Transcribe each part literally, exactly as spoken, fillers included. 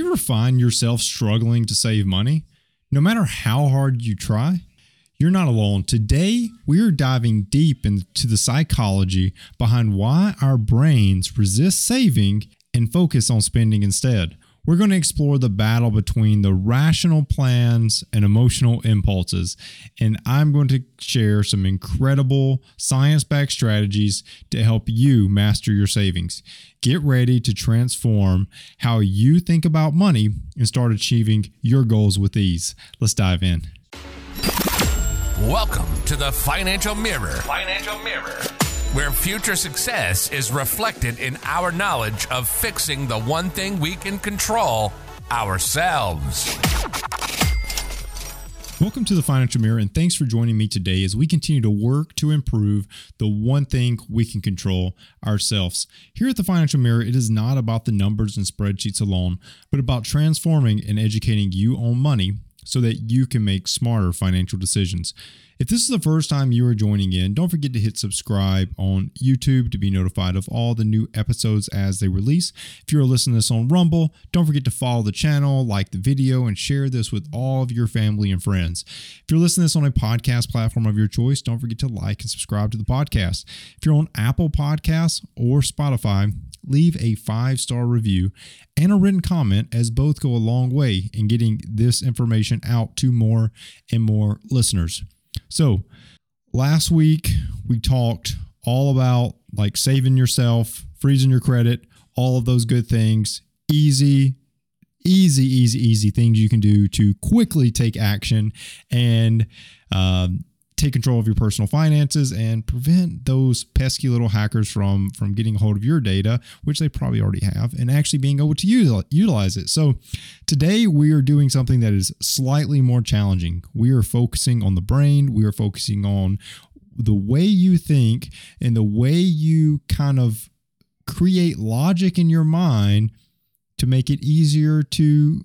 ever find yourself struggling to save money? No matter how hard you try, you're not alone. Today, we are diving deep into the psychology behind why our brains resist saving and focus on spending instead. We're going to explore the battle between the rational plans and emotional impulses, and I'm going to share some incredible science-backed strategies to help you master your savings. Get ready to transform how you think about money and start achieving your goals with ease. Let's dive in. Welcome to the Financial Mirror. Financial Mirror. Where future success is reflected in our knowledge of fixing the one thing we can control, ourselves. Welcome to the Financial Mirror, and thanks for joining me today as we continue to work to improve the one thing we can control, ourselves. Here at the Financial Mirror, it is not about the numbers and spreadsheets alone, but about transforming and educating you on money so that you can make smarter financial decisions. If this is the first time you are joining in, don't forget to hit subscribe on YouTube to be notified of all the new episodes as they release. If you're listening to this on Rumble, don't forget to follow the channel, like the video, and share this with all of your family and friends. If you're listening to this on a podcast platform of your choice, don't forget to like and subscribe to the podcast. If you're on Apple Podcasts or Spotify, leave a five-star review and a written comment, as both go a long way in getting this information out to more and more listeners. So last week we talked all about like saving yourself, freezing your credit, all of those good things, easy, easy, easy, easy things you can do to quickly take action and um, take control of your personal finances and prevent those pesky little hackers from, from getting a hold of your data, which they probably already have, and actually being able to use, utilize it. So today we are doing something that is slightly more challenging. We are focusing on the brain. We are focusing on the way you think and the way you kind of create logic in your mind to make it easier to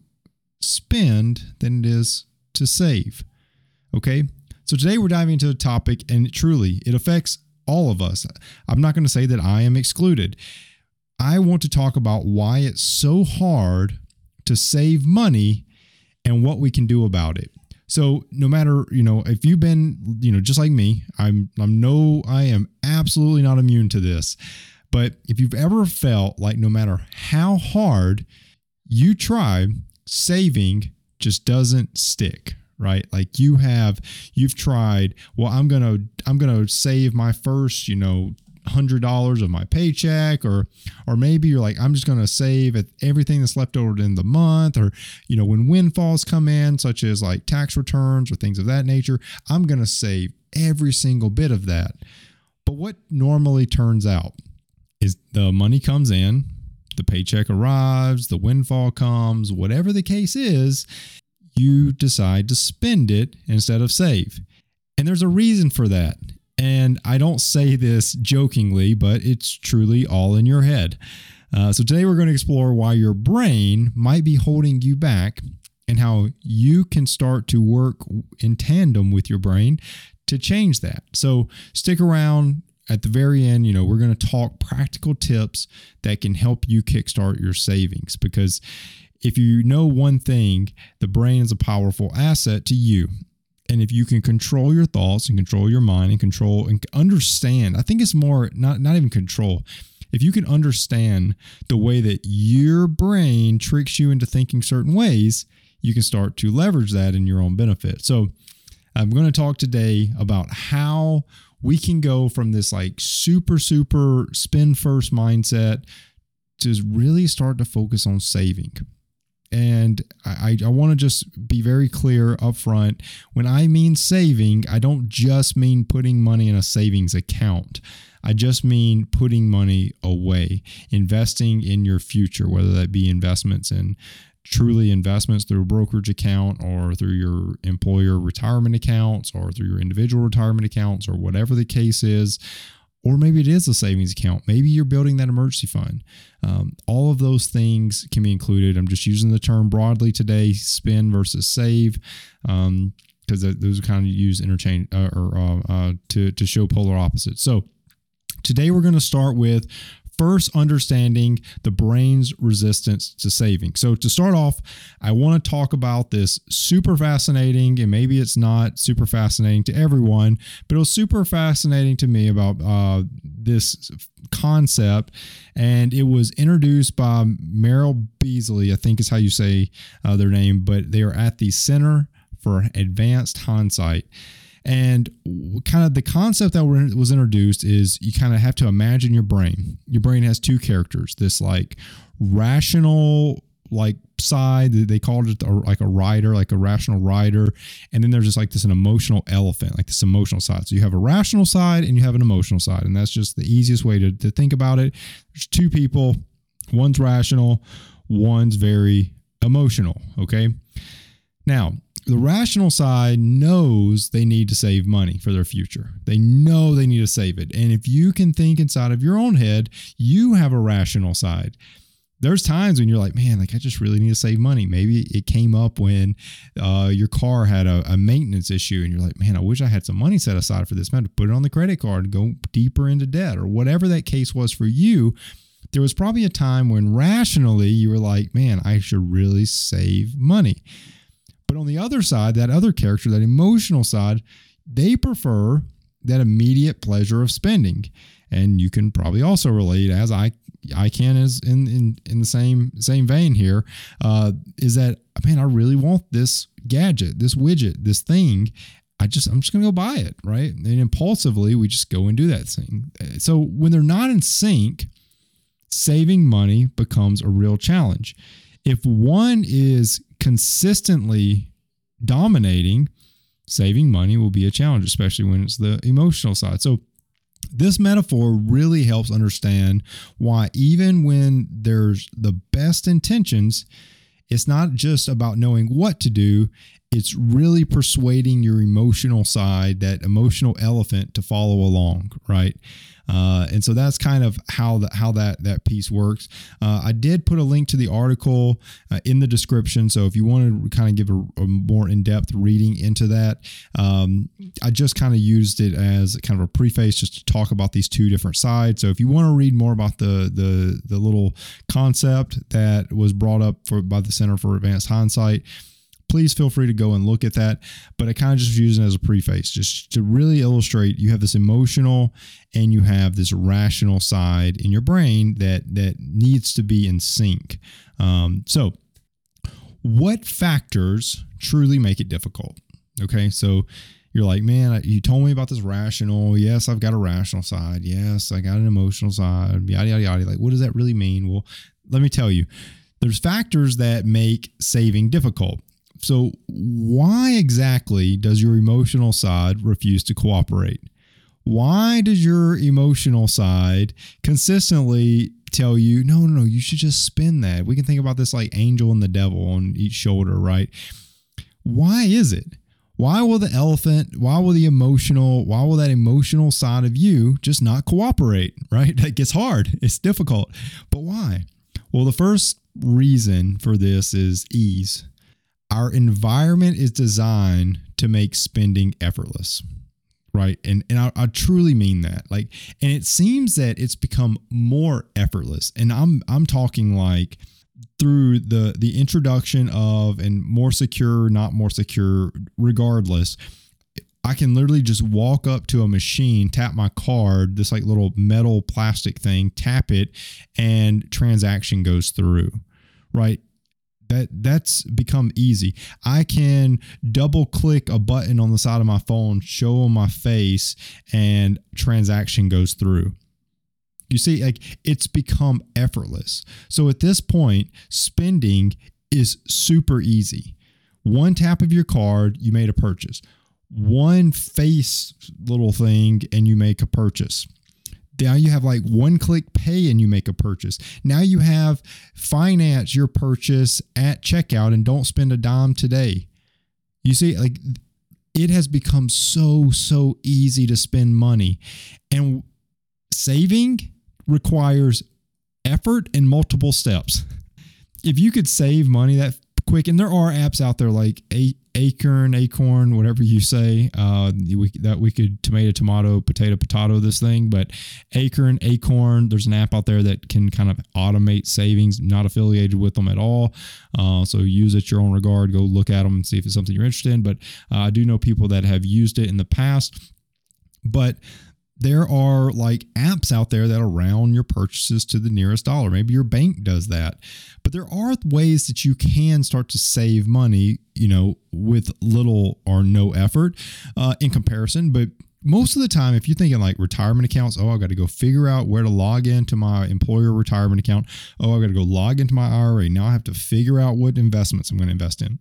spend than it is to save. Okay? So today we're diving into a topic, and truly, it affects all of us. I'm not going to say that I am excluded. I want to talk about why it's so hard to save money and what we can do about it. So no matter, you know, if you've been, you know, just like me, I'm, I'm no, I am absolutely not immune to this. But if you've ever felt like no matter how hard you try, saving just doesn't stick. Right? Like you have, you've tried, well, I'm going to, I'm going to save my first, you know, hundred dollars of my paycheck, or, or maybe you're like, I'm just going to save at everything that's left over in the month, or, you know, when windfalls come in, such as like tax returns or things of that nature, I'm going to save every single bit of that. But what normally turns out is the money comes in, the paycheck arrives, the windfall comes, whatever the case is, you decide to spend it instead of save. And there's a reason for that. And I don't say this jokingly, but it's truly all in your head. Uh, so today we're going to explore why your brain might be holding you back and how you can start to work in tandem with your brain to change that. So stick around. At the very end, you know, we're going to talk practical tips that can help you kickstart your savings, because if you know one thing, the brain is a powerful asset to you. And if you can control your thoughts and control your mind and control and understand, I think it's more not, not even control. If you can understand the way that your brain tricks you into thinking certain ways, you can start to leverage that in your own benefit. So I'm going to talk today about how we can go from this like super, super spend first mindset to really start to focus on saving. And I, I want to just be very clear up front. When I mean saving, I don't just mean putting money in a savings account. I just mean putting money away, investing in your future, whether that be investments in truly investments through a brokerage account, or through your employer retirement accounts, or through your individual retirement accounts, or whatever the case is. Or maybe it is a savings account. Maybe you're building that emergency fund. Um, all of those things can be included. I'm just using the term broadly today, spend versus save, um, because those are kind of used interchange uh, or uh, uh, to, to show polar opposites. So today we're going to start with first understanding the brain's resistance to saving. So to start off, I want to talk about this super fascinating, and maybe it's not super fascinating to everyone, but it was super fascinating to me about uh, this concept. And it was introduced by Merrill Beasley, I think is how you say uh, their name, but they are at the Center for Advanced Hindsight. And kind of the concept that was introduced is you kind of have to imagine your brain. Your brain has two characters, this like rational like side, they called it like a rider, like a rational rider. And then there's just like this an emotional elephant, like this emotional side. So you have a rational side and you have an emotional side. And that's just the easiest way to, to think about it. There's two people, one's rational, one's very emotional. Okay. Now, the rational side knows they need to save money for their future. They know they need to save it. And if you can think inside of your own head, you have a rational side. There's times when you're like, man, like I just really need to save money. Maybe it came up when uh, your car had a, a maintenance issue and you're like, man, I wish I had some money set aside for this, man, to put it on the credit card and go deeper into debt, or whatever that case was for you. There was probably a time when rationally you were like, man, I should really save money. But on the other side, that other character, that emotional side, they prefer that immediate pleasure of spending. And you can probably also relate, as I I can, is in in, in the same same vein here, uh, is that, man, I really want this gadget, this widget, this thing. I just, I'm just going to go buy it, right? And impulsively, we just go and do that thing. So when they're not in sync, saving money becomes a real challenge. If one is consistently dominating, saving money will be a challenge, especially when it's the emotional side. So this metaphor really helps understand why even when there's the best intentions, it's not just about knowing what to do. It's really persuading your emotional side, that emotional elephant, to follow along, right? Uh, and so that's kind of how that how that that piece works. Uh, I did put a link to the article uh, in the description, so if you want to kind of give a, a more in-depth reading into that, um, I just kind of used it as kind of a preface just to talk about these two different sides. So if you want to read more about the the the little concept that was brought up for by the Center for Advanced Hindsight, please feel free to go and look at that. But I kind of just use it as a preface, just to really illustrate you have this emotional and you have this rational side in your brain that that needs to be in sync. Um, so what factors truly make it difficult? Okay, so you're like, man, you told me about this rational. Yes, I've got a rational side. Yes, I got an emotional side. Yada, yada, yada. Like, what does that really mean? Well, let me tell you, there's factors that make saving difficult. So why exactly does your emotional side refuse to cooperate? Why does your emotional side consistently tell you, no, no, no, you should just spend that? We can think about this like angel and the devil on each shoulder, right? Why is it? Why will the elephant, why will the emotional, why will that emotional side of you just not cooperate, right? That gets hard. It's difficult. But why? Well, the first reason for this is ease. Our environment is designed to make spending effortless, right? And and I, I truly mean that. Like, and it seems that it's become more effortless. And I'm I'm talking like through the the introduction of, and more secure, not more secure, regardless, I can literally just walk up to a machine, tap my card, this like little metal plastic thing, tap it, and transaction goes through, right? That that's become easy. I can double click a button on the side of my phone, show on my face, and transaction goes through. You see, like, it's become effortless. So at this point, spending is super easy. One tap of your card, you made a purchase. One face little thing, and you make a purchase. Now you have like one click pay and you make a purchase. Now you have finance your purchase at checkout and don't spend a dime today. You see, like, it has become so, so easy to spend money. And saving requires effort and multiple steps. If you could save money that quick. And there are apps out there like a- Acorn, Acorn, whatever you say, uh, we, that we could tomato, tomato, potato, potato this thing. But Acorn, Acorn, there's an app out there that can kind of automate savings, not affiliated with them at all. Uh, so use it your own regard. Go look at them and see if it's something you're interested in. But uh, I do know people that have used it in the past. But there are like apps out there that round your purchases to the nearest dollar. Maybe your bank does that. But there are ways that you can start to save money, you know, with little or no effort uh, in comparison. But most of the time, if you're thinking like retirement accounts, oh, I got to go figure out where to log into my employer retirement account. Oh, I got to go log into my I R A. Now I have to figure out what investments I'm going to invest in.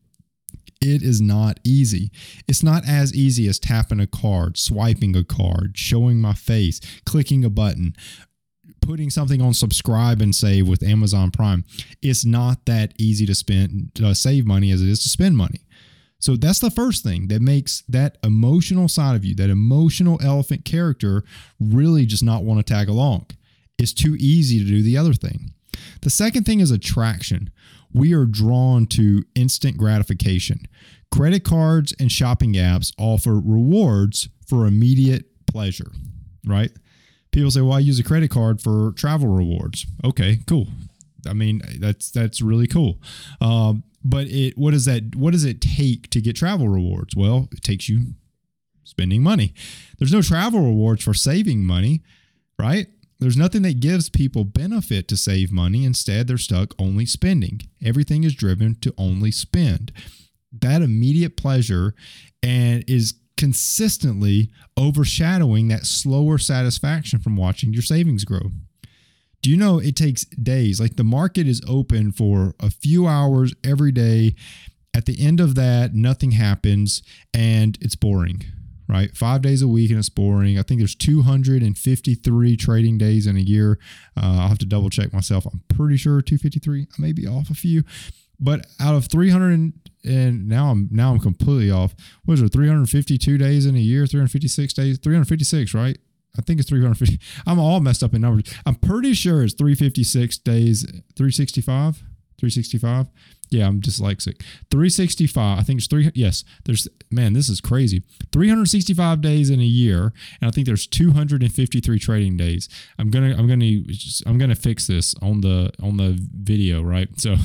It is not easy. It's not as easy as tapping a card, swiping a card, showing my face, clicking a button, putting something on subscribe and save with Amazon Prime. It's not that easy to spend, uh, save money as it is to spend money. So that's the first thing that makes that emotional side of you, that emotional elephant character, really just not want to tag along. It's too easy to do the other thing. The second thing is attraction. We are drawn to instant gratification. Credit cards and shopping apps offer rewards for immediate pleasure, right? People say, well, I use a credit card for travel rewards. Okay, cool. I mean, that's that's really cool. Um, but it what does that what does it take to get travel rewards? Well, it takes you spending money. There's no travel rewards for saving money, right? There's nothing that gives people benefit to save money. Instead, they're stuck only spending. Everything is driven to only spend. That immediate pleasure and is consistently overshadowing that slower satisfaction from watching your savings grow. Do you know it takes days? Like the market is open for a few hours every day. At the end of that, nothing happens and it's boring. Right? Five days a week and it's boring. I think there's two hundred fifty-three trading days in a year. Uh, I'll have to double check myself. I'm pretty sure two hundred fifty-three. I may be off a few, but out of three hundred and now I'm now I'm completely off. What is there? three hundred fifty-two days in a year, three hundred fifty-six days, three hundred fifty-six, right? I think it's three hundred fifty. I'm all messed up in numbers. I'm pretty sure it's three hundred fifty-six days, three sixty-five, three sixty-five. Yeah, I'm dyslexic. three sixty-five. I think it's three. Yes, there's, man, this is crazy. three hundred sixty-five days in a year. And I think there's two hundred fifty-three trading days. I'm going to, I'm going to, I'm going to fix this on the, on the video. Right. So,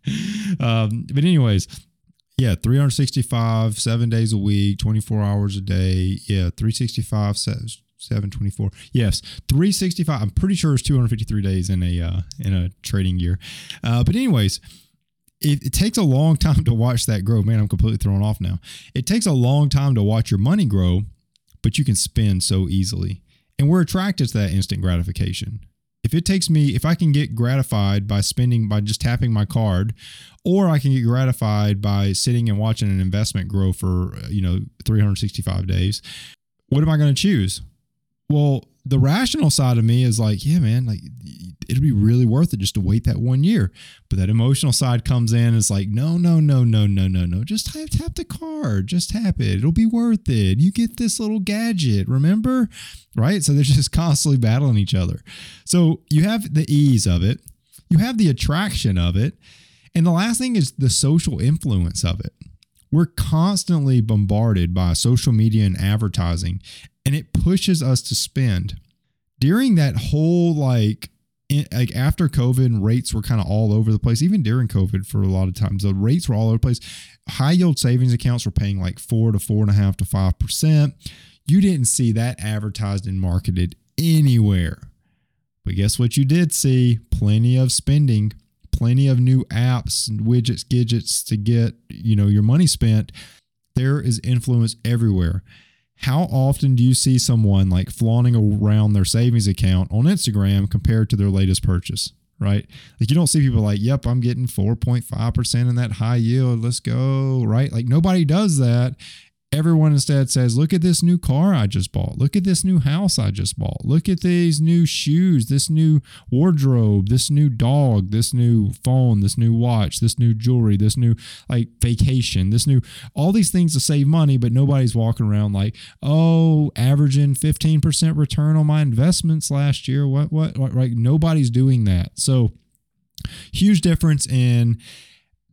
um, but anyways, yeah, three hundred sixty-five, seven days a week, twenty-four hours a day. Yeah. three sixty-five, seven twenty-four. Yes. three sixty-five. I'm pretty sure it's two hundred fifty-three days in a, uh, in a trading year. Uh, but anyways, It, it takes a long time to watch that grow. Man, I'm completely thrown off now. It takes a long time to watch your money grow, but you can spend so easily. And we're attracted to that instant gratification. If it takes me, if I can get gratified by spending, by just tapping my card, or I can get gratified by sitting and watching an investment grow for, you know, three hundred sixty-five days, what am I going to choose? Well, the rational side of me is like, yeah, man, like it'd be really worth it just to wait that one year. But that emotional side comes in and it's like, no, no, no, no, no, no, no. Just tap, tap the card. Just tap it. It'll be worth it. You get this little gadget, remember? Right? So they're just constantly battling each other. So you have the ease of it. You have the attraction of it. And the last thing is the social influence of it. We're constantly bombarded by social media and advertising, and it pushes us to spend. During that whole, like, in, like after COVID, rates were kind of all over the place. Even during COVID, for a lot of times, the rates were all over the place. High yield savings accounts were paying like four to four and a half to five percent. You didn't see that advertised and marketed anywhere. But guess what you did see? Plenty of spending. Plenty of new apps and widgets, gadgets to get, you know, your money spent. There is influence everywhere. How often do you see someone like flaunting around their savings account on Instagram compared to their latest purchase, right? Like you don't see people like, yep, I'm getting four point five percent in that high yield. Let's go, right? Like nobody does that. Everyone instead says, look at this new car I just bought. Look at this new house I just bought. Look at these new shoes, this new wardrobe, this new dog, this new phone, this new watch, this new jewelry, this new like vacation, this new, all these things to save money, but nobody's walking around like, oh, averaging fifteen percent return on my investments last year. What, what, what, right? Nobody's doing that. So huge difference in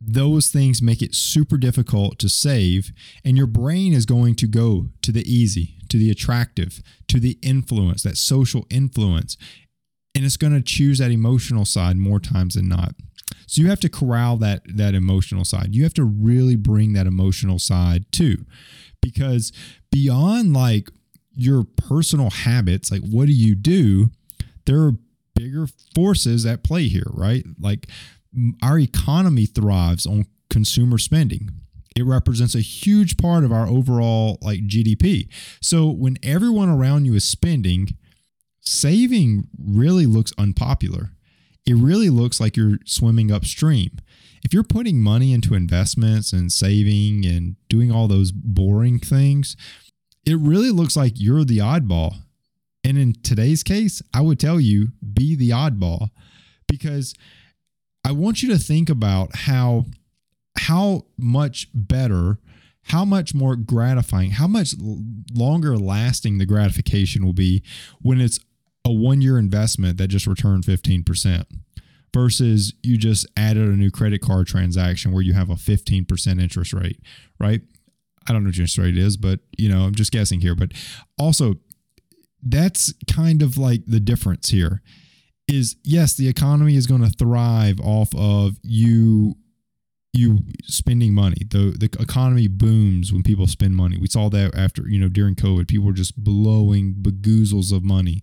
those things make it super difficult to save, and your brain is going to go to the easy, to the attractive, to the influence, that social influence, and it's going to choose that emotional side more times than not. So you have to corral that that emotional side. You have to really bring that emotional side too, because beyond like your personal habits, like what do you do? There are bigger forces at play here, right? Like our economy thrives on consumer spending. It represents a huge part of our overall like G D P. So when everyone around you is spending, saving really looks unpopular. It really looks like you're swimming upstream. If you're putting money into investments and saving and doing all those boring things, it really looks like you're the oddball. And in today's case, I would tell you, be the oddball, because I want you to think about how, how much better, how much more gratifying, how much longer lasting the gratification will be when it's a one-year investment that just returned fifteen percent versus you just added a new credit card transaction where you have a fifteen percent interest rate, right? I don't know what your interest rate is, but you know, I'm just guessing here. But also, that's kind of like the difference here is, yes, the economy is going to thrive off of you you spending money. The the economy booms when people spend money. We saw that after, you know, during COVID, people were just blowing bagoozles of money.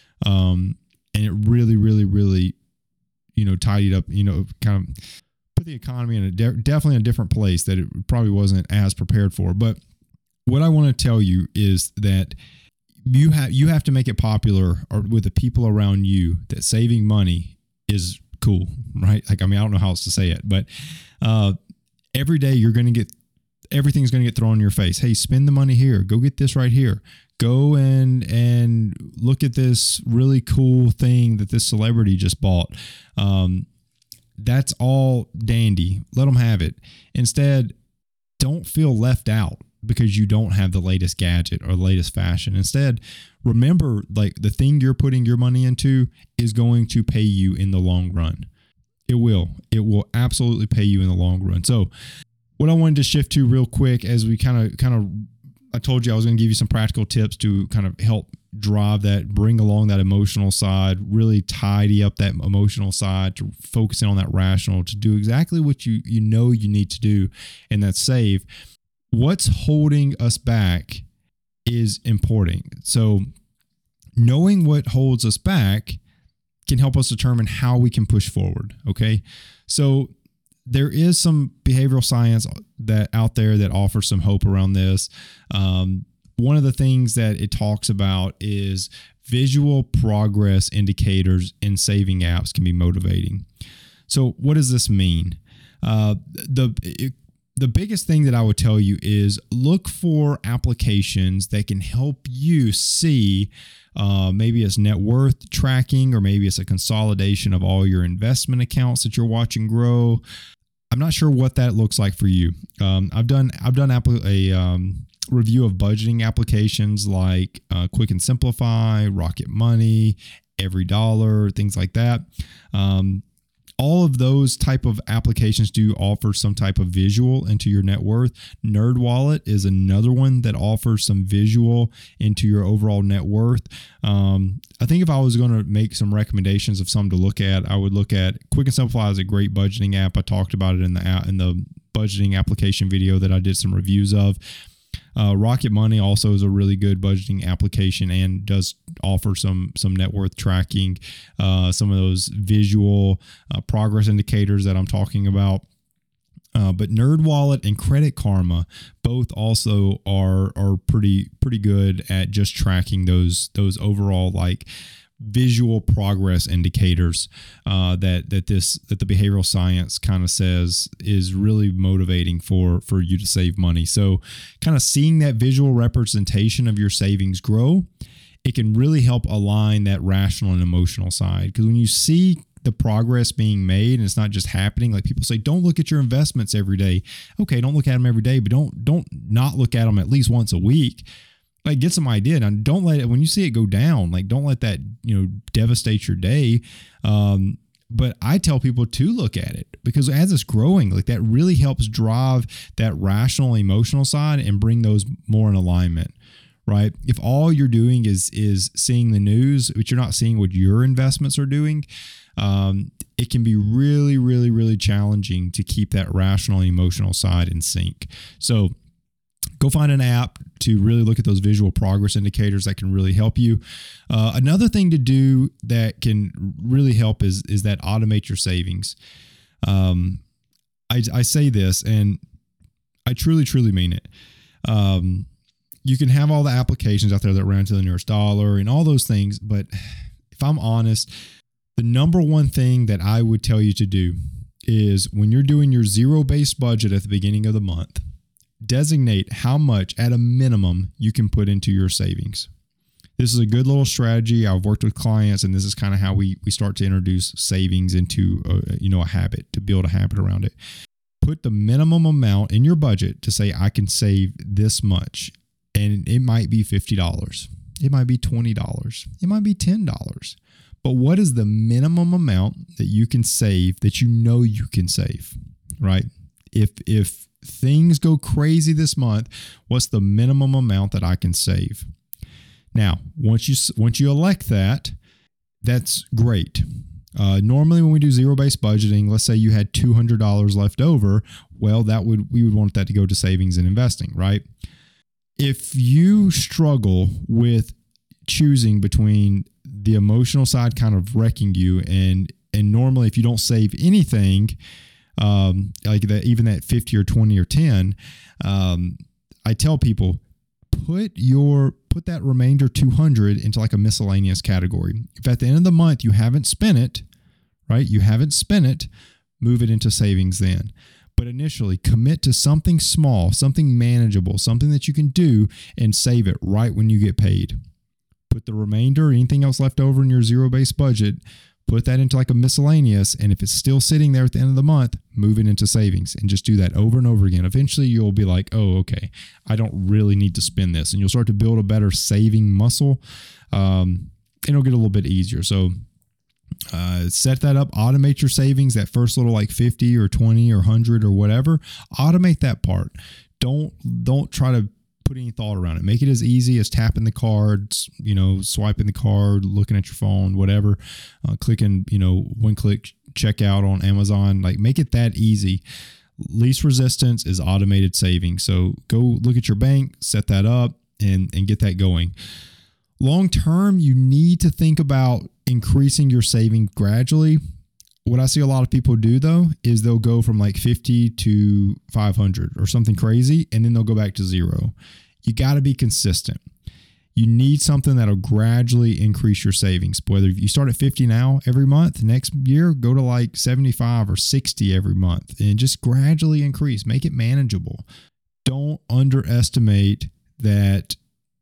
Um, and it really, really, really, you know, tidied up, you know, kind of put the economy in a de- definitely in a different place that it probably wasn't as prepared for. But what I want to tell you is that you have you have to make it popular or with the people around you that saving money is cool, right? Like, I mean, I don't know how else to say it, but uh, every day you're going to get, everything's going to get thrown in your face. Hey, spend the money here. Go get this right here. Go and and look at this really cool thing that this celebrity just bought. Um, that's all dandy. Let them have it. Instead, don't feel left out because you don't have the latest gadget or the latest fashion. Instead, remember, like, the thing you're putting your money into is going to pay you in the long run. It will. It will absolutely pay you in the long run. So what I wanted to shift to real quick as we kind of kind of I told you I was going to give you some practical tips to kind of help drive that, bring along that emotional side, really tidy up that emotional side, to focus in on that rational, to do exactly what you you know you need to do, and that's save. What's holding us back is important. So knowing what holds us back can help us determine how we can push forward. Okay. So there is some behavioral science that out there that offers some hope around this. Um, one of the things that it talks about is visual progress indicators in saving apps can be motivating. So what does this mean? Uh, the it, the biggest thing that I would tell you is look for applications that can help you see, uh, maybe it's net worth tracking, or maybe it's a consolidation of all your investment accounts that you're watching grow. I'm not sure what that looks like for you. Um, I've done I've done apl- a um, review of budgeting applications like uh, Quick and Simplify, Rocket Money, Every Dollar, things like that. Um, all of those type of applications do offer some type of visual into your net worth. NerdWallet is another one that offers some visual into your overall net worth. Um, I think if I was going to make some recommendations of some to look at, I would look at Quick and Simplify is a great budgeting app. I talked about it in the in the budgeting application video that I did some reviews of. Uh, Rocket Money also is a really good budgeting application and does offer some some net worth tracking, uh, some of those visual uh, progress indicators that I'm talking about. Uh, but NerdWallet and Credit Karma both also are are pretty pretty good at just tracking those those overall like visual progress indicators uh, that that this that the behavioral science kind of says is really motivating for for you to save money. So kind of seeing that visual representation of your savings grow, it can really help align that rational and emotional side. Because when you see the progress being made and it's not just happening, like people say, don't look at your investments every day. Okay, don't look at them every day, but don't don't not look at them at least once a week. Like, get some idea. Now, don't let it, when you see it go down, like, don't let that, you know, devastate your day. Um, But I tell people to look at it because as it's growing, like that really helps drive that rational, emotional side and bring those more in alignment, right? If all you're doing is is seeing the news, but you're not seeing what your investments are doing, um, it can be really, really, really challenging to keep that rational and emotional side in sync. So go find an app to really look at those visual progress indicators that can really help you. Uh, another thing to do that can really help is, is that automate your savings. Um, I, I say this, and I truly, truly mean it. Um, you can have all the applications out there that round to the nearest dollar and all those things, but if I'm honest, the number one thing that I would tell you to do is when you're doing your zero-based budget at the beginning of the month, designate how much at a minimum you can put into your savings. This is a good little strategy. I've worked with clients, and this is kind of how we we start to introduce savings into a, you know, a habit, to build a habit around it. Put the minimum amount in your budget to say, I can save this much. And it might be fifty dollars. It might be twenty dollars. It might be ten dollars. But what is the minimum amount that you can save that you know you can save, right? If if things go crazy this month, what's the minimum amount that I can save? Now, once you once you elect that, that's great. Uh, normally, when we do zero-based budgeting, let's say you had two hundred dollars left over, well, that would we would want that to go to savings and investing, right? If you struggle with choosing between the emotional side kind of wrecking you, and and normally if you don't save anything, um, like that, even that fifty or twenty or ten, um, I tell people put your put that remainder two hundred into like a miscellaneous category. If at the end of the month you haven't spent it, right? You haven't spent it, move it into savings then. But initially, commit to something small, something manageable, something that you can do, and save it right when you get paid. Put the remainder, anything else left over in your zero-based budget, put that into like a miscellaneous, and if it's still sitting there at the end of the month, move it into savings, and just do that over and over again. Eventually, you'll be like, oh, okay, I don't really need to spend this, and you'll start to build a better saving muscle, um, and it'll get a little bit easier. So uh, set that up, automate your savings, that first little like fifty or twenty or one hundred or whatever, automate that part. Don't, don't try to put any thought around it. Make it as easy as tapping the cards, you know, swiping the card, looking at your phone, whatever, uh, clicking, you know, one click checkout on Amazon. Like, make it that easy. Least resistance is automated saving. So go look at your bank, set that up, and, and get that going. Long term, you need to think about increasing your saving gradually. What I see a lot of people do, though, is they'll go from like fifty to five hundred or something crazy, and then they'll go back to zero. You got to be consistent. You need something that'll gradually increase your savings. Whether you start at fifty now every month, next year go to like seventy-five or sixty every month, and just gradually increase. Make it manageable. Don't underestimate that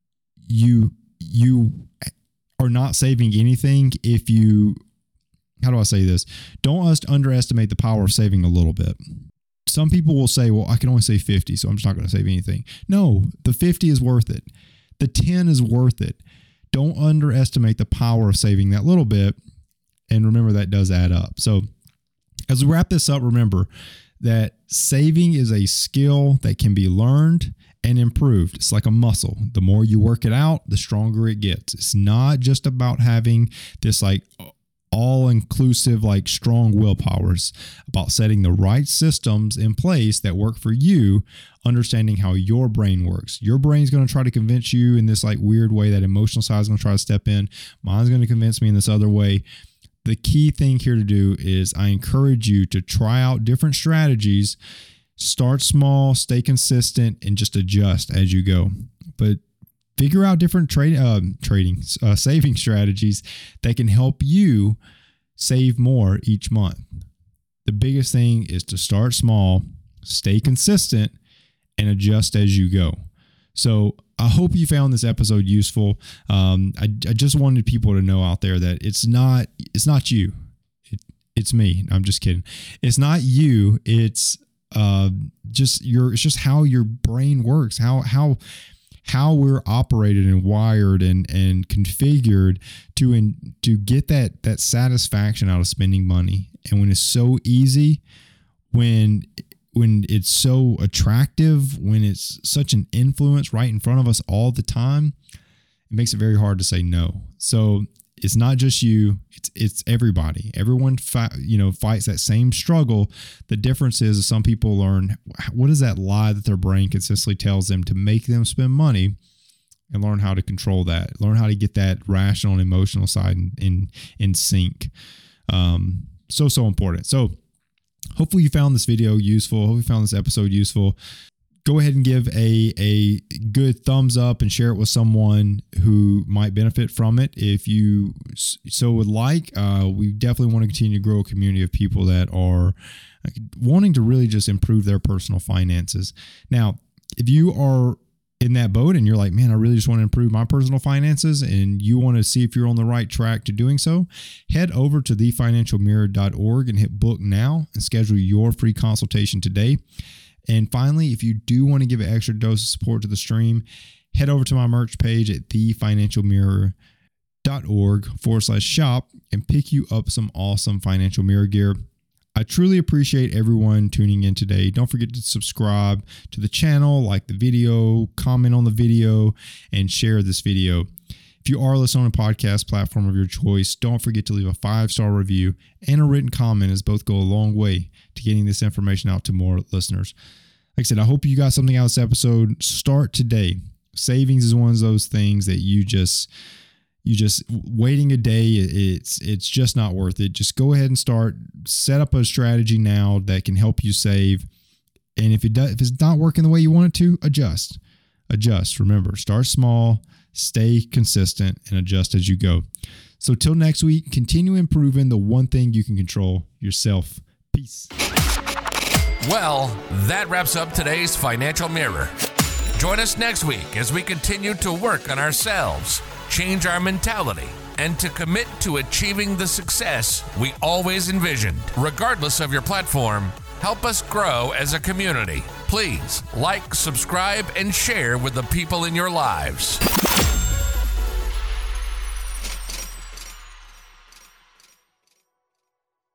you you are not saving anything if you. How do I say this? Don't underestimate the power of saving a little bit. Some people will say, well, I can only save fifty, so I'm just not going to save anything. No, the fifty is worth it. The ten is worth it. Don't underestimate the power of saving that little bit. And remember, that does add up. So as we wrap this up, remember that saving is a skill that can be learned and improved. It's like a muscle. The more you work it out, the stronger it gets. It's not just about having this like all-inclusive, like strong willpowers, about setting the right systems in place that work for you, understanding how your brain works. Your brain's going to try to convince you in this like weird way. That emotional side is going to try to step in. Mine's going to convince me in this other way. The key thing here to do is I encourage you to try out different strategies. Start small, stay consistent, and just adjust as you go. But figure out different trade, uh, trading, uh, saving strategies that can help you save more each month. The biggest thing is to start small, stay consistent, and adjust as you go. So I hope you found this episode useful. Um, I, I just wanted people to know out there that it's not it's not you, it, it's me. I'm just kidding. It's not you. It's uh, just your. It's just how your brain works. How how. how we're operated and wired and and configured to in, to get that that satisfaction out of spending money. And when it's so easy, when when it's so attractive, when it's such an influence right in front of us all the time, it makes it very hard to say no. So it's not just you, it's it's everybody. Everyone fi- you know fights that same struggle. The difference is some people learn what is that lie that their brain consistently tells them to make them spend money, and learn how to control that. Learn how to get that rational and emotional side in in, in sync. Um, so so important. So hopefully you found this video useful. Hopefully you found this episode useful. Go ahead and give a, a good thumbs up and share it with someone who might benefit from it. If you so would like, uh, we definitely want to continue to grow a community of people that are wanting to really just improve their personal finances. Now, if you are in that boat and you're like, man, I really just want to improve my personal finances, and you want to see if you're on the right track to doing so, head over to the financial mirror dot org and hit book now and schedule your free consultation today. And finally, if you do want to give an extra dose of support to the stream, head over to my merch page at the financial mirror dot org forward slash shop and pick you up some awesome Financial Mirror gear. I truly appreciate everyone tuning in today. Don't forget to subscribe to the channel, like the video, comment on the video, and share this video. If you are listening on a podcast platform of your choice, don't forget to leave a five-star review and a written comment, as both go a long way to getting this information out to more listeners. Like I said, I hope you got something out of this episode. Start today. Savings is one of those things that you just, you just waiting a day, it's it's just not worth it. Just go ahead and start. Set up a strategy now that can help you save. And if it does, if it's not working the way you want it to, adjust. Adjust. Remember, start small. Stay consistent and adjust as you go. So till next week, continue improving the one thing you can control, yourself. Peace. Well, that wraps up today's Financial Mirror. Join us next week as we continue to work on ourselves, change our mentality, and to commit to achieving the success we always envisioned. Regardless of your platform, help us grow as a community. Please like, subscribe, and share with the people in your lives.